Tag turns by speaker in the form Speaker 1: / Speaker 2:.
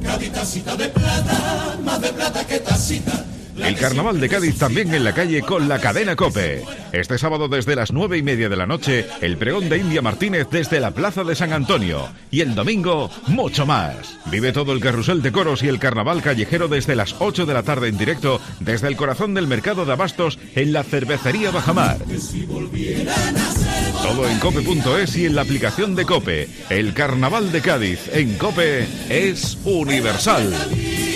Speaker 1: Cádiz, tacita de plata, más de plata que tacita.
Speaker 2: El Carnaval de Cádiz también en la calle con la cadena COPE. Este sábado desde las 9:30 de la noche, el pregón de India Martínez desde la Plaza de San Antonio. Y el domingo, mucho más. Vive todo el carrusel de coros y el carnaval callejero desde las 8 de la tarde en directo, desde el corazón del mercado de abastos en la cervecería Bajamar. Todo en cope.es y en la aplicación de COPE. El Carnaval de Cádiz en COPE es universal.